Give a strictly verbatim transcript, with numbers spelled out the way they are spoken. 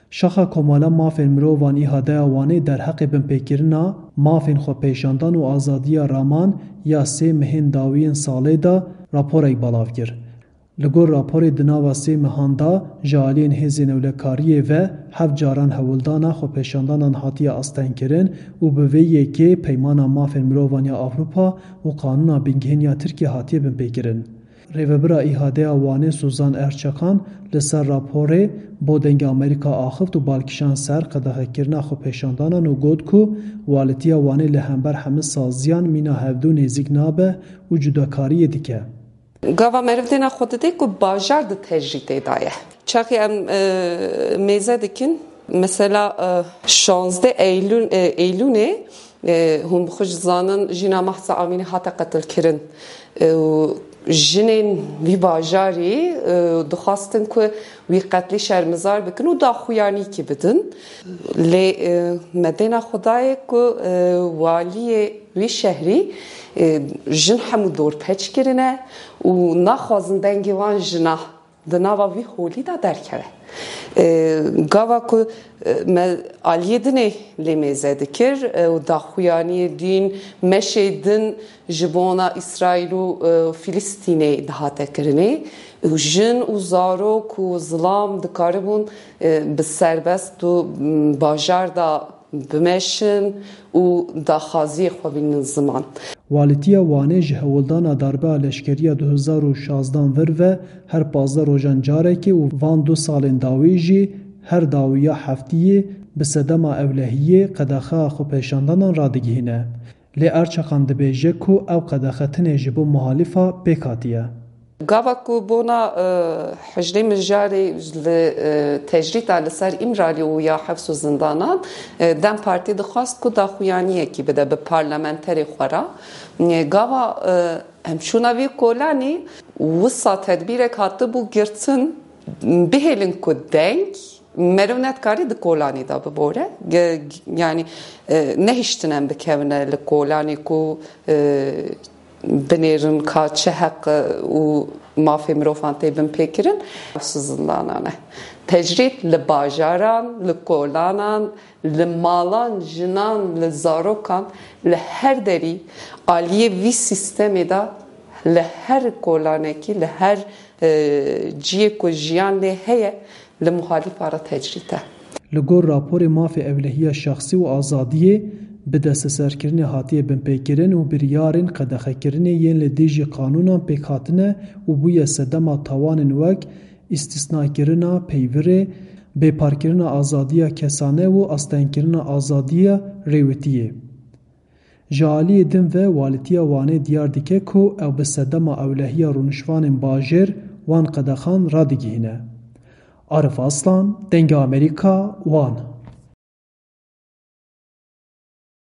Şaxa komala mafên mirovan îhadeya Wanê derheqê binpêkirina mafên xwepêşandan û azadiya raman ya sê mehên dawiyên salê da raporek belav kir. Li gor raporê di nava sê mehan da ji aliyên Hêzên Ewlekariyê ve heft caran hewildana xwepêşandanan hatiye astengkirin û bi vê yekê Peymana Mafên Mirovan ya Avrupa û Qanûna Bingehîn ya Tirkiye hatiye binpêkirin. Rêvebira îhadeya Wanê Suzan Erçakan li ser raporê bo dengê Amerîka axivt û balkişan ser qedexekirina xwepêşandanan û got ku walitiya Wanê li hember hemû saziyan mîna hevdû nêzik nabe û cudakariyê dike. Gava merivdêna xwe dide ku bajar di tecrîtê da ye. Çaxî em mêze dikin mesela şanzdeh Eylûnê hûn bi xwe ji zanin jîna Mahsa Amînî hate qetilkirin. Jinên vî bajarî dixwastin ku wî qetlî şermizar bikin û daxuyanîkî bidin. Lê medêna xwe daye ku waliyê wî şehrî jin hemû dorpeç kirine û naxwazin dengê wan jina di nava vî holî da derkeve. Gava ku me aliyê dinê lê mêze dikir û daxuyaniyê din meşê din ji bona İsraîl û Filîstînê dihate kirinê û jin û zarok û zilam dikaribûn bi serbest û bajar da bimeşin û daxwaziyê xwe bînin ziman. Walîtiya Wanê ji hewildana darbeya leşkeriya du hezar û şazdan vir ve her panzdeh rojan carekê û van du salên dawî jî her dawiya heftiyê bi sedema ewlehiyê qedexeya xwepêşandanan radigihîne. Lê Erçakan dibêje ku ew qedexetinê ji bo muhalîfa pêk hatiye. Gava ku bona hejrê mijarê li tecrîta li ser İmralî û ya hefs û zindanan Dem Partî dixwast ku daxuyaniyekî bide bi parlamenterê xwe ra. Gava em çûna vê kolanî wisa tedbîrek hatibû girtin bihêlin ku deng meriv netkarî di kolanî da bibore. Yani nehiştine bikevine li kolanî ku binêrin ka çi heq û mafê mirovan tê binpêkirin zindanan e. Tecrît li bajaran, li kolanan, li malan, jinan, li zarokan, li her derî aliyê vî sistemê da li her kolanekî, li her ciyê ku jiyan lê heye li muhalîfa ra tecrît e. Li gor raporê mafê evlehiya şexsî û azadiyê bi desteserkirinê hatiye binpêkirin û biryarên qedexekirinê yên li dê jî qanûnan pêk hatine û bûye sedema tawanên wek îstîsnakirina peyvirê, bêparkirina azadiya kesane û astengkirina azadiya rêwîtiyê. Ji aliyê din ve walîtiya Wanê diyar dike ku ew bi sedema ewlehiya rûnişvanên bajêr wan qedexan radigihîne. Arif Aslan, Dengê Amerîka, Wan.